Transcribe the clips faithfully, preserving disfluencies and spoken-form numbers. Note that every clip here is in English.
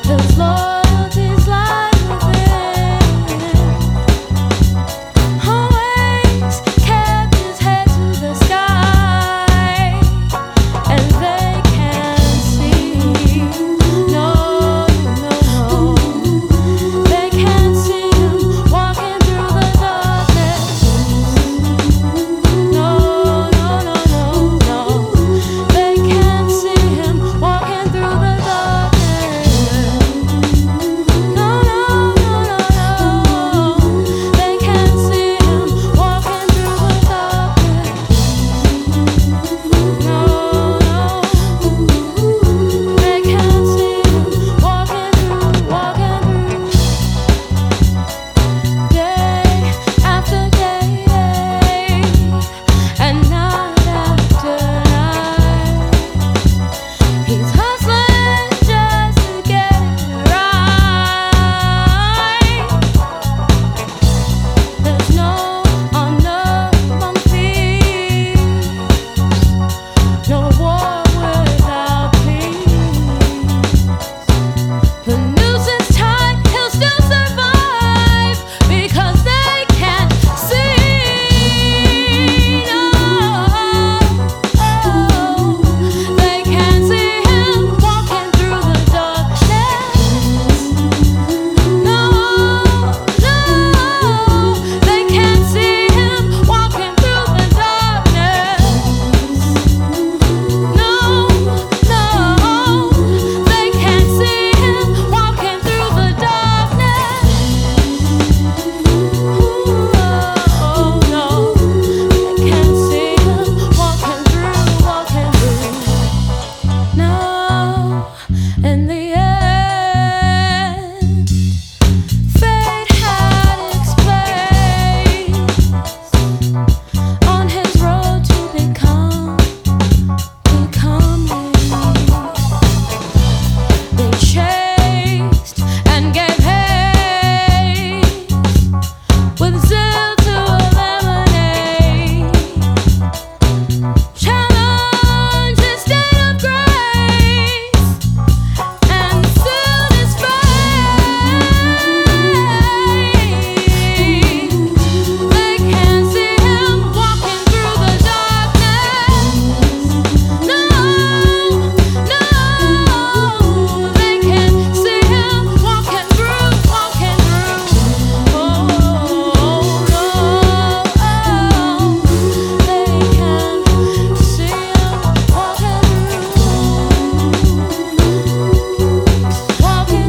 His loyalties lie within. Always kept his head to the sky, and they can't see. No, no, no. They can't see him walking through the darkness. No, no, no, no, no. They can't see him walking through the darkness. No, no, no, no, no. They can't see him walking through the darkness. No, no. They can't see him walking through, walking through. Day after day, and night after night, he's hustling just to get it right. There's no honor among thieves, no war without peace. The noose is tight, he'll still survive because they can't see. No, they can't see him walking through the darkness. No, no, they can't see him walking through the darkness. No, no, they can't see him walking through the darkness. Oh no, they can't see him walking through, walking through. Now, in the end, fate had its place on his road to become, becoming. They chased and gave haste with zeal to eliminate. Challenge his state of grace and filled his face. They can't see him walking through the darkness. No, no, they can't see him walking through, walking through. Oh, no, they can't see him walking through, walking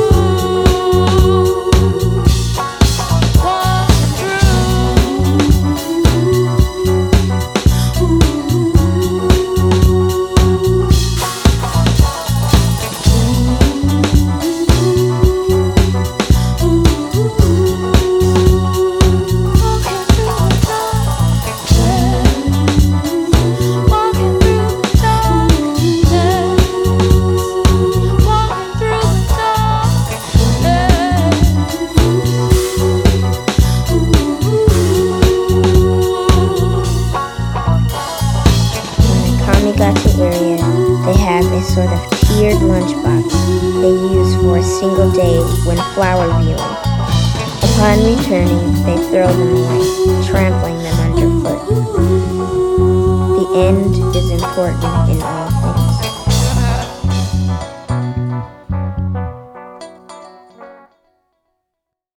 When the Kami got to area, they have a sort of tiered lunchbox they use for a single day when flower viewing. Upon returning, they throw them away, trampling them underfoot. The end is important in all